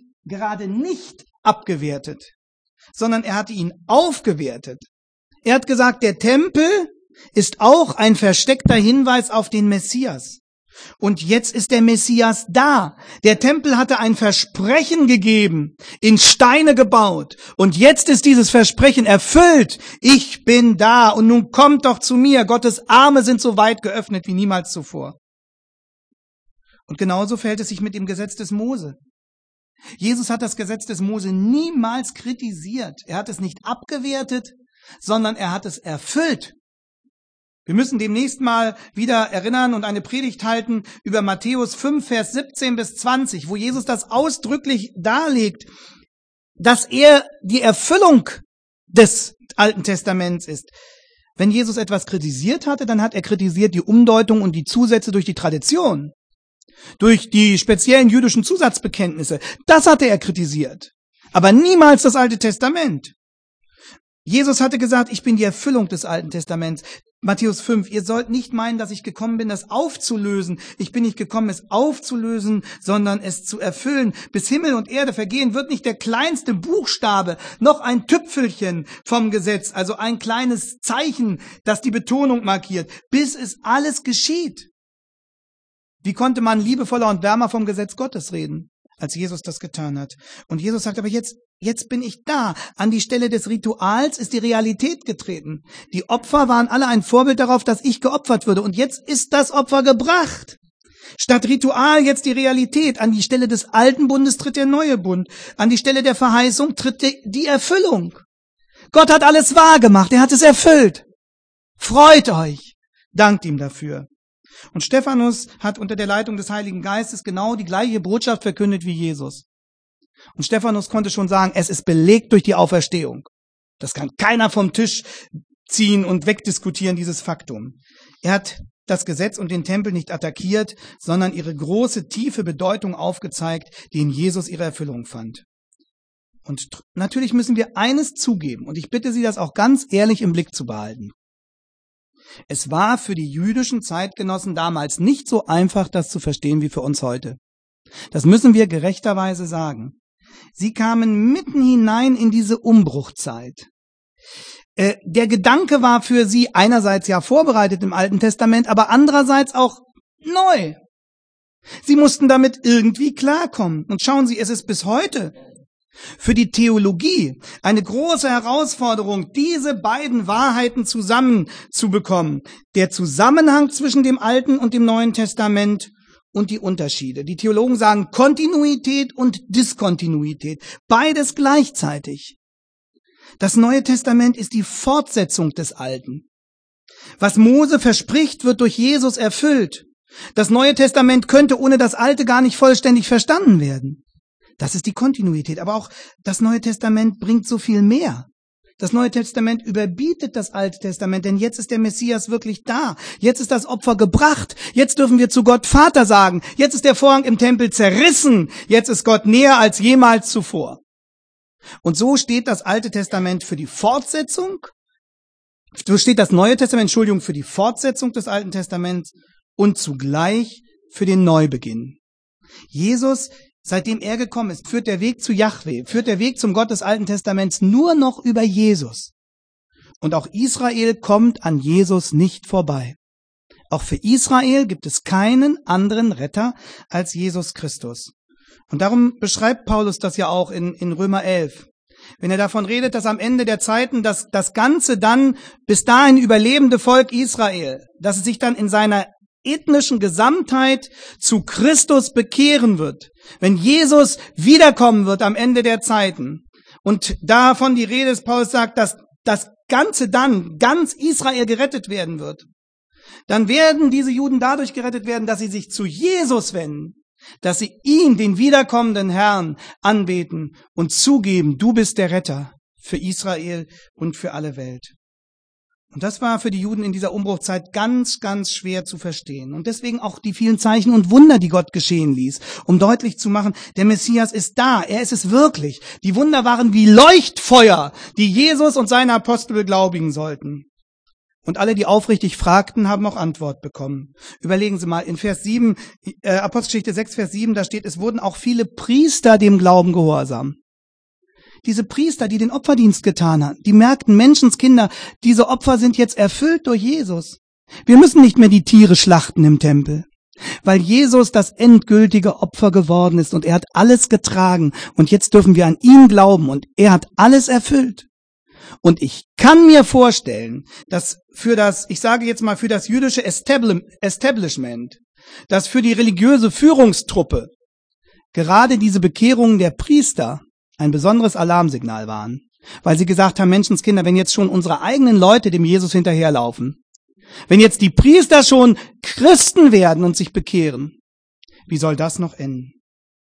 abgewertet, sondern er hatte ihn aufgewertet. Er hat gesagt, der Tempel ist auch ein versteckter Hinweis auf den Messias. Und jetzt ist der Messias da. Der Tempel hatte ein Versprechen gegeben, in Steine gebaut. Und jetzt ist dieses Versprechen erfüllt. Ich bin da und nun kommt doch zu mir. Gottes Arme sind so weit geöffnet wie niemals zuvor. Und genauso verhält es sich mit dem Gesetz des Mose. Jesus hat das Gesetz des Mose niemals kritisiert. Er hat es nicht abgewertet, sondern er hat es erfüllt. Wir müssen demnächst mal wieder erinnern und eine Predigt halten über Matthäus 5, Vers 17 bis 20, wo Jesus das ausdrücklich darlegt, dass er die Erfüllung des Alten Testaments ist. Wenn Jesus etwas kritisiert hatte, dann hat er kritisiert die Umdeutung und die Zusätze durch die Tradition, durch die speziellen jüdischen Zusatzbekenntnisse. Das hatte er kritisiert, aber niemals das Alte Testament. Jesus hatte gesagt, ich bin die Erfüllung des Alten Testaments. Matthäus 5, ihr sollt nicht meinen, dass ich gekommen bin, das aufzulösen. Ich bin nicht gekommen, es aufzulösen, sondern es zu erfüllen. Bis Himmel und Erde vergehen, wird nicht der kleinste Buchstabe, noch ein Tüpfelchen vom Gesetz, also ein kleines Zeichen, das die Betonung markiert, bis es alles geschieht. Wie konnte man liebevoller und wärmer vom Gesetz Gottes reden, als Jesus das getan hat? Und Jesus sagt aber jetzt bin ich da. An die Stelle des Rituals ist die Realität getreten. Die Opfer waren alle ein Vorbild darauf, dass ich geopfert würde. Und jetzt ist das Opfer gebracht. Statt Ritual jetzt die Realität. An die Stelle des alten Bundes tritt der neue Bund. An die Stelle der Verheißung tritt die Erfüllung. Gott hat alles wahr gemacht. Er hat es erfüllt. Freut euch. Dankt ihm dafür. Und Stephanus hat unter der Leitung des Heiligen Geistes genau die gleiche Botschaft verkündet wie Jesus. Und Stephanus konnte schon sagen, es ist belegt durch die Auferstehung. Das kann keiner vom Tisch ziehen und wegdiskutieren, dieses Faktum. Er hat das Gesetz und den Tempel nicht attackiert, sondern ihre große, tiefe Bedeutung aufgezeigt, die in Jesus ihre Erfüllung fand. Und natürlich müssen wir eines zugeben, und ich bitte Sie, das auch ganz ehrlich im Blick zu behalten. Es war für die jüdischen Zeitgenossen damals nicht so einfach, das zu verstehen wie für uns heute. Das müssen wir gerechterweise sagen. Sie kamen mitten hinein in diese Umbruchzeit. Der Gedanke war für sie einerseits ja vorbereitet im Alten Testament, aber andererseits auch neu. Sie mussten damit irgendwie klarkommen. Und schauen Sie, es ist bis heute für die Theologie eine große Herausforderung, diese beiden Wahrheiten zusammenzubekommen. Der Zusammenhang zwischen dem Alten und dem Neuen Testament und die Unterschiede. Die Theologen sagen Kontinuität und Diskontinuität. Beides gleichzeitig. Das Neue Testament ist die Fortsetzung des Alten. Was Mose verspricht, wird durch Jesus erfüllt. Das Neue Testament könnte ohne das Alte gar nicht vollständig verstanden werden. Das ist die Kontinuität. Aber auch das Neue Testament bringt so viel mehr. Das Neue Testament überbietet das Alte Testament, denn jetzt ist der Messias wirklich da. Jetzt ist das Opfer gebracht. Jetzt dürfen wir zu Gott Vater sagen. Jetzt ist der Vorhang im Tempel zerrissen. Jetzt ist Gott näher als jemals zuvor. Und so steht das Alte Testament für die Fortsetzung. So steht das Neue Testament, für die Fortsetzung des Alten Testaments und zugleich für den Neubeginn. Jesus, seitdem er gekommen ist, führt der Weg zu Jahwe, führt der Weg zum Gott des Alten Testaments nur noch über Jesus. Und auch Israel kommt an Jesus nicht vorbei. Auch für Israel gibt es keinen anderen Retter als Jesus Christus. Und darum beschreibt Paulus das ja auch in Römer 11. Wenn er davon redet, dass am Ende der Zeiten das ganze dann bis dahin überlebende Volk Israel, dass es sich dann in seiner ethnischen Gesamtheit zu Christus bekehren wird, wenn Jesus wiederkommen wird am Ende der Zeiten. Und davon die Rede ist, Paulus sagt, dass das Ganze dann, ganz Israel gerettet werden wird. Dann werden diese Juden dadurch gerettet werden, dass sie sich zu Jesus wenden, dass sie ihn, den wiederkommenden Herrn, anbeten und zugeben, du bist der Retter für Israel und für alle Welt. Und das war für die Juden in dieser Umbruchzeit ganz, ganz schwer zu verstehen. Und deswegen auch die vielen Zeichen und Wunder, die Gott geschehen ließ, um deutlich zu machen, der Messias ist da, er ist es wirklich. Die Wunder waren wie Leuchtfeuer, die Jesus und seine Apostel beglaubigen sollten. Und alle, die aufrichtig fragten, haben auch Antwort bekommen. Überlegen Sie mal, in Vers 7, Apostelgeschichte 6, Vers 7, da steht, es wurden auch viele Priester dem Glauben gehorsam. Diese Priester, die den Opferdienst getan haben, die merkten, Menschenskinder, diese Opfer sind jetzt erfüllt durch Jesus. Wir müssen nicht mehr die Tiere schlachten im Tempel, weil Jesus das endgültige Opfer geworden ist und er hat alles getragen und jetzt dürfen wir an ihn glauben und er hat alles erfüllt. Und ich kann mir vorstellen, dass für das, ich sage jetzt mal für das jüdische Establishment, dass für die religiöse Führungstruppe gerade diese Bekehrungen der Priester ein besonderes Alarmsignal waren, weil sie gesagt haben, Menschenskinder, wenn jetzt schon unsere eigenen Leute dem Jesus hinterherlaufen, wenn jetzt die Priester schon Christen werden und sich bekehren, wie soll das noch enden?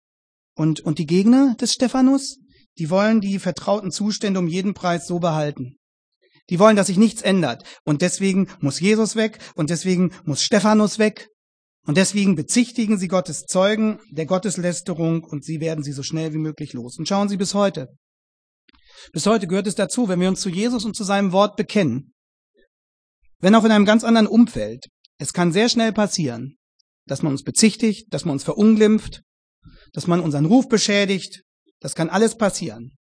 Und die Gegner des Stephanus, die wollen die vertrauten Zustände um jeden Preis so behalten. Die wollen, dass sich nichts ändert. Und deswegen muss Jesus weg und deswegen muss Stephanus weg. Und deswegen bezichtigen sie Gottes Zeugen der Gotteslästerung und sie werden sie so schnell wie möglich los. Und schauen Sie bis heute. Bis heute gehört es dazu, wenn wir uns zu Jesus und zu seinem Wort bekennen, wenn auch in einem ganz anderen Umfeld. Es kann sehr schnell passieren, dass man uns bezichtigt, dass man uns verunglimpft, dass man unseren Ruf beschädigt. Das kann alles passieren.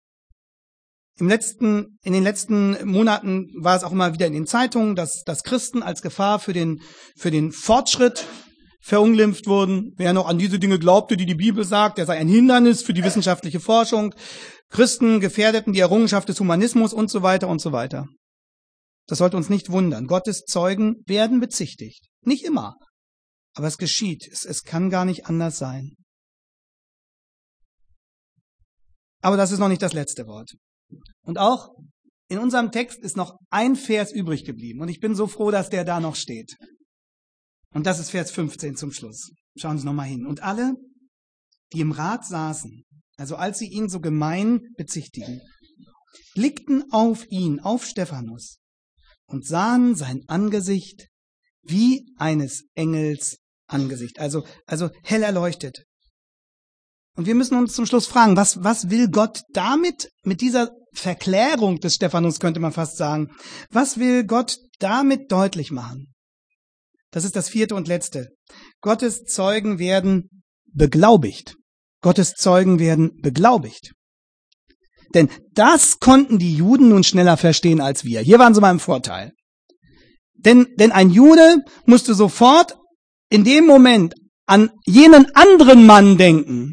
In den letzten Monaten war es auch immer wieder in den Zeitungen, dass Christen als Gefahr für den Fortschritt verunglimpft wurden. Wer noch an diese Dinge glaubte, die die Bibel sagt, der sei ein Hindernis für die wissenschaftliche Forschung. Christen gefährdeten die Errungenschaft des Humanismus und so weiter und so weiter. Das sollte uns nicht wundern. Gottes Zeugen werden bezichtigt. Nicht immer. Aber es geschieht. Es kann gar nicht anders sein. Aber das ist noch nicht das letzte Wort. Und auch in unserem Text ist noch ein Vers übrig geblieben. Und ich bin so froh, dass der da noch steht. Und das ist Vers 15 zum Schluss. Schauen Sie nochmal hin. Und alle, die im Rat saßen, also als sie ihn so gemein bezichtigen, blickten auf ihn, auf Stephanus, und sahen sein Angesicht wie eines Engels Angesicht. Also hell erleuchtet. Und wir müssen uns zum Schluss fragen, was will Gott damit, mit dieser Verklärung des Stephanus, könnte man fast sagen, was will Gott damit deutlich machen? Das ist das 4. und letzte. Gottes Zeugen werden beglaubigt. Gottes Zeugen werden beglaubigt. Denn das konnten die Juden nun schneller verstehen als wir. Hier waren sie mal im Vorteil. Denn ein Jude musste sofort in dem Moment an jenen anderen Mann denken.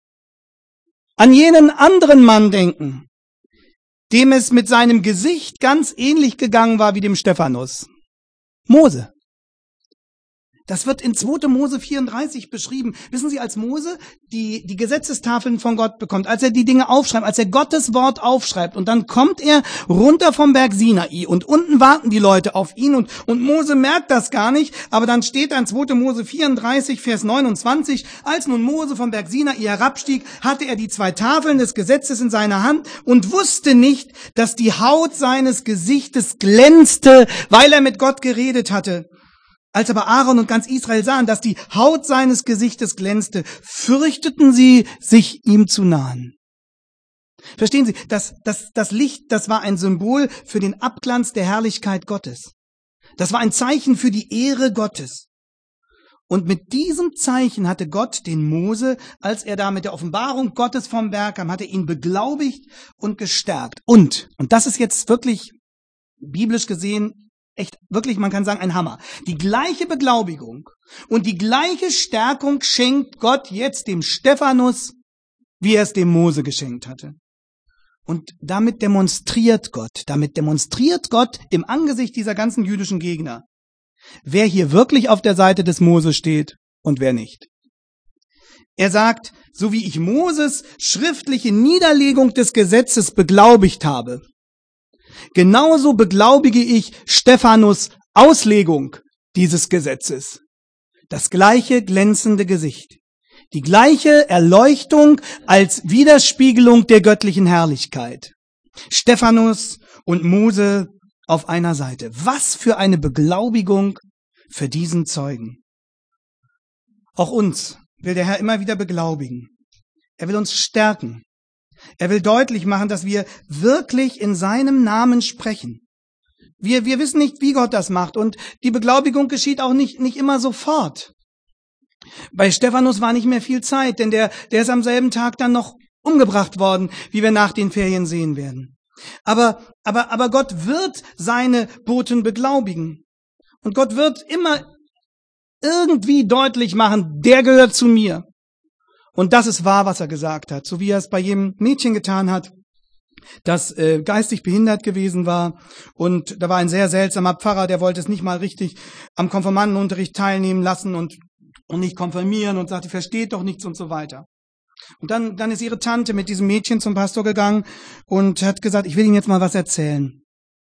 An jenen anderen Mann denken, dem es mit seinem Gesicht ganz ähnlich gegangen war wie dem Stephanus. Mose. Das wird in 2. Mose 34 beschrieben. Wissen Sie, als Mose die Gesetzestafeln von Gott bekommt, als er die Dinge aufschreibt, als er Gottes Wort aufschreibt und dann kommt er runter vom Berg Sinai und unten warten die Leute auf ihn und Mose merkt das gar nicht, aber dann steht da in 2. Mose 34, Vers 29, als nun Mose vom Berg Sinai herabstieg, hatte er die 2 Tafeln des Gesetzes in seiner Hand und wusste nicht, dass die Haut seines Gesichtes glänzte, weil er mit Gott geredet hatte. Als aber Aaron und ganz Israel sahen, dass die Haut seines Gesichtes glänzte, fürchteten sie, sich ihm zu nahen. Verstehen Sie, das Licht, das war ein Symbol für den Abglanz der Herrlichkeit Gottes. Das war ein Zeichen für die Ehre Gottes. Und mit diesem Zeichen hatte Gott den Mose, als er da mit der Offenbarung Gottes vom Berg kam, hatte ihn beglaubigt und gestärkt. Und das ist jetzt wirklich biblisch gesehen echt, wirklich, man kann sagen, ein Hammer. Die gleiche Beglaubigung und die gleiche Stärkung schenkt Gott jetzt dem Stephanus, wie er es dem Mose geschenkt hatte. Und damit demonstriert Gott im Angesicht dieser ganzen jüdischen Gegner, wer hier wirklich auf der Seite des Mose steht und wer nicht. Er sagt, so wie ich Moses schriftliche Niederlegung des Gesetzes beglaubigt habe, genauso beglaubige ich Stephanus Auslegung dieses Gesetzes. Das gleiche glänzende Gesicht. Die gleiche Erleuchtung als Widerspiegelung der göttlichen Herrlichkeit. Stephanus und Mose auf einer Seite. Was für eine Beglaubigung für diesen Zeugen. Auch uns will der Herr immer wieder beglaubigen. Er will uns stärken. Er will deutlich machen, dass wir wirklich in seinem Namen sprechen. Wir wissen nicht, wie Gott das macht und die Beglaubigung geschieht auch nicht immer sofort. Bei Stephanus war nicht mehr viel Zeit, denn der ist am selben Tag dann noch umgebracht worden, wie wir nach den Ferien sehen werden. Aber Gott wird seine Boten beglaubigen. Und Gott wird immer irgendwie deutlich machen, der gehört zu mir. Und das ist wahr, was er gesagt hat, so wie er es bei jedem Mädchen getan hat, das geistig behindert gewesen war. Und da war ein sehr seltsamer Pfarrer, der wollte es nicht mal richtig am Konfirmandenunterricht teilnehmen lassen und nicht konfirmieren und sagte, versteht doch nichts und so weiter. Und dann ist ihre Tante mit diesem Mädchen zum Pastor gegangen und hat gesagt, ich will Ihnen jetzt mal was erzählen.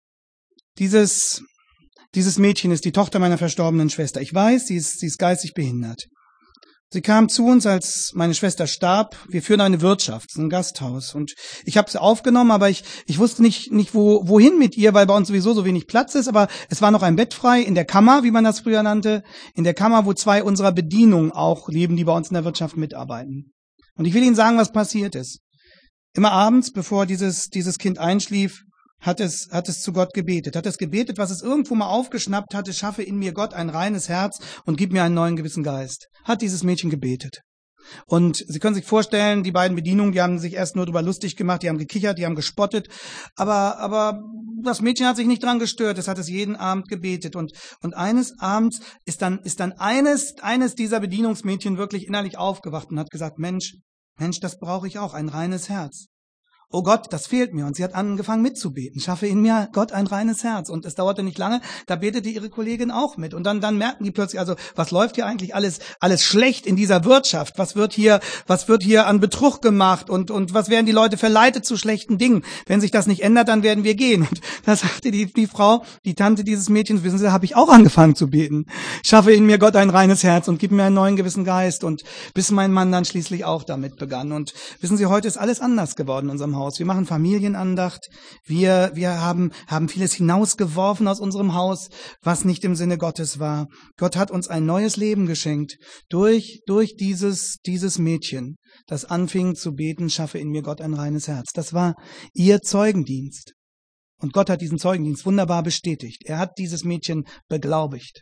Dieses Mädchen ist die Tochter meiner verstorbenen Schwester. Ich weiß, sie ist geistig behindert. Sie kam zu uns, als meine Schwester starb. Wir führen eine Wirtschaft, ein Gasthaus. Und ich habe sie aufgenommen, aber ich wusste nicht wohin mit ihr, weil bei uns sowieso so wenig Platz ist. Aber es war noch ein Bett frei in der Kammer, wie man das früher nannte. In der Kammer, wo 2 unserer Bedienungen auch leben, die bei uns in der Wirtschaft mitarbeiten. Und ich will Ihnen sagen, was passiert ist. Immer abends, bevor dieses Kind einschlief, hat es zu Gott gebetet. Hat es gebetet, was es irgendwo mal aufgeschnappt hatte, schaffe in mir Gott ein reines Herz und gib mir einen neuen gewissen Geist. Hat dieses Mädchen gebetet. Und Sie können sich vorstellen, die beiden Bedienungen, die haben sich erst nur darüber lustig gemacht, die haben gekichert, die haben gespottet, aber das Mädchen hat sich nicht dran gestört, es hat es jeden Abend gebetet. Und eines Abends ist dann eines dieser Bedienungsmädchen wirklich innerlich aufgewacht und hat gesagt, Mensch, das brauche ich auch, ein reines Herz. Oh Gott, das fehlt mir. Und sie hat angefangen mitzubeten. Schaffe in mir, Gott, ein reines Herz. Und es dauerte nicht lange, da betete ihre Kollegin auch mit. Und dann merken die plötzlich, also was läuft hier eigentlich alles schlecht in dieser Wirtschaft? Was wird hier an Betrug gemacht? Und was werden die Leute verleitet zu schlechten Dingen? Wenn sich das nicht ändert, dann werden wir gehen. Und da sagte die Frau, die Tante dieses Mädchens, wissen Sie, habe ich auch angefangen zu beten. Schaffe in mir, Gott, ein reines Herz und gib mir einen neuen gewissen Geist. Und bis mein Mann dann schließlich auch damit begann. Und wissen Sie, heute ist alles anders geworden in unserem Haus. Wir machen Familienandacht. Wir haben vieles hinausgeworfen aus unserem Haus, was nicht im Sinne Gottes war. Gott hat uns ein neues Leben geschenkt durch dieses Mädchen, das anfing zu beten, schaffe in mir Gott ein reines Herz. Das war ihr Zeugendienst. Und Gott hat diesen Zeugendienst wunderbar bestätigt. Er hat dieses Mädchen beglaubigt.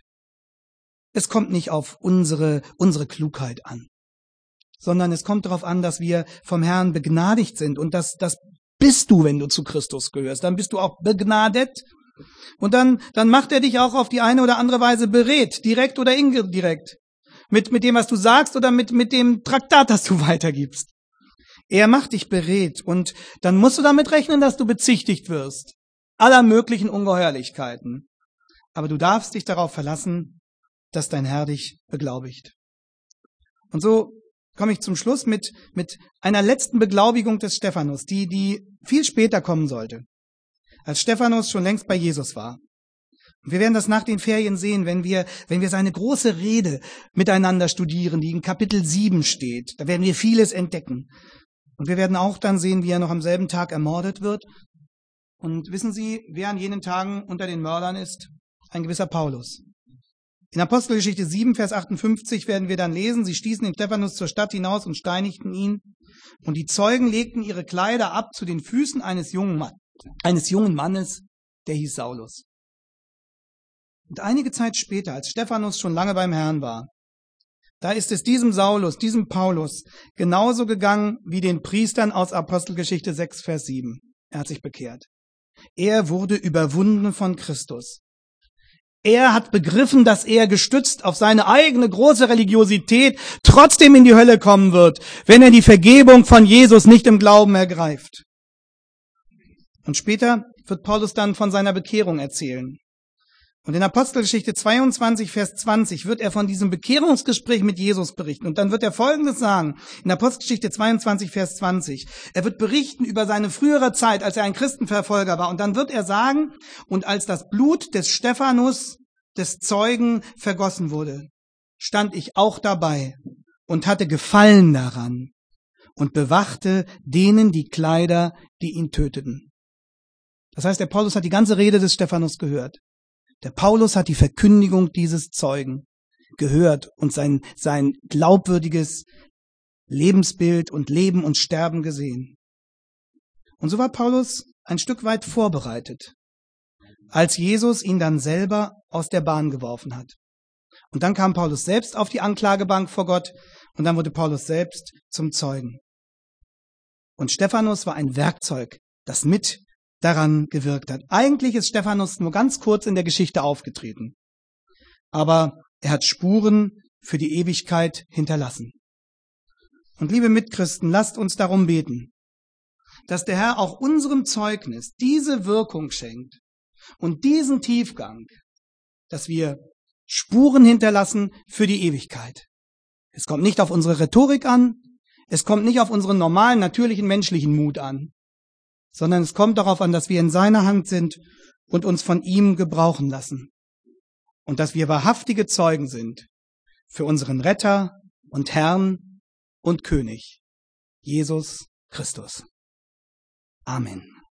Es kommt nicht auf unsere Klugheit an, sondern es kommt darauf an, dass wir vom Herrn begnadigt sind. Und das bist du, wenn du zu Christus gehörst. Dann bist du auch begnadet. Und dann macht er dich auch auf die eine oder andere Weise beredt, direkt oder indirekt. mit dem, was du sagst oder mit dem Traktat, das du weitergibst. Er macht dich beredt und dann musst du damit rechnen, dass du bezichtigt wirst. Aller möglichen Ungeheuerlichkeiten. Aber du darfst dich darauf verlassen, dass dein Herr dich beglaubigt. Und so komme ich zum Schluss mit einer letzten Beglaubigung des Stephanus, die viel später kommen sollte, als Stephanus schon längst bei Jesus war. Und wir werden das nach den Ferien sehen, wenn wir seine große Rede miteinander studieren, die in Kapitel 7 steht. Da werden wir vieles entdecken. Und wir werden auch dann sehen, wie er noch am selben Tag ermordet wird. Und wissen Sie, wer an jenen Tagen unter den Mördern ist? Ein gewisser Paulus. In Apostelgeschichte 7, Vers 58 werden wir dann lesen, sie stießen den Stephanus zur Stadt hinaus und steinigten ihn. Und die Zeugen legten ihre Kleider ab zu den Füßen eines jungen Mannes, der hieß Saulus. Und einige Zeit später, als Stephanus schon lange beim Herrn war, da ist es diesem Saulus, diesem Paulus, genauso gegangen wie den Priestern aus Apostelgeschichte 6, Vers 7. Er hat sich bekehrt. Er wurde überwunden von Christus. Er hat begriffen, dass er gestützt auf seine eigene große Religiosität trotzdem in die Hölle kommen wird, wenn er die Vergebung von Jesus nicht im Glauben ergreift. Und später wird Paulus dann von seiner Bekehrung erzählen. Und in Apostelgeschichte 22, Vers 20 wird er von diesem Bekehrungsgespräch mit Jesus berichten. Und dann wird er Folgendes sagen, in Apostelgeschichte 22, Vers 20. Er wird berichten über seine frühere Zeit, als er ein Christenverfolger war. Und dann wird er sagen, und als das Blut des Stephanus, des Zeugen, vergossen wurde, stand ich auch dabei und hatte Gefallen daran und bewachte denen die Kleider, die ihn töteten. Das heißt, der Paulus hat die ganze Rede des Stephanus gehört. Der Paulus hat die Verkündigung dieses Zeugen gehört und sein glaubwürdiges Lebensbild und Leben und Sterben gesehen. Und so war Paulus ein Stück weit vorbereitet, als Jesus ihn dann selber aus der Bahn geworfen hat. Und dann kam Paulus selbst auf die Anklagebank vor Gott und dann wurde Paulus selbst zum Zeugen. Und Stephanus war ein Werkzeug, das mit daran gewirkt hat. Eigentlich ist Stephanus nur ganz kurz in der Geschichte aufgetreten. Aber er hat Spuren für die Ewigkeit hinterlassen. Und liebe Mitchristen, lasst uns darum beten, dass der Herr auch unserem Zeugnis diese Wirkung schenkt und diesen Tiefgang, dass wir Spuren hinterlassen für die Ewigkeit. Es kommt nicht auf unsere Rhetorik an, es kommt nicht auf unseren normalen, natürlichen, menschlichen Mut an, sondern es kommt darauf an, dass wir in seiner Hand sind und uns von ihm gebrauchen lassen. Und dass wir wahrhaftige Zeugen sind für unseren Retter und Herrn und König, Jesus Christus. Amen.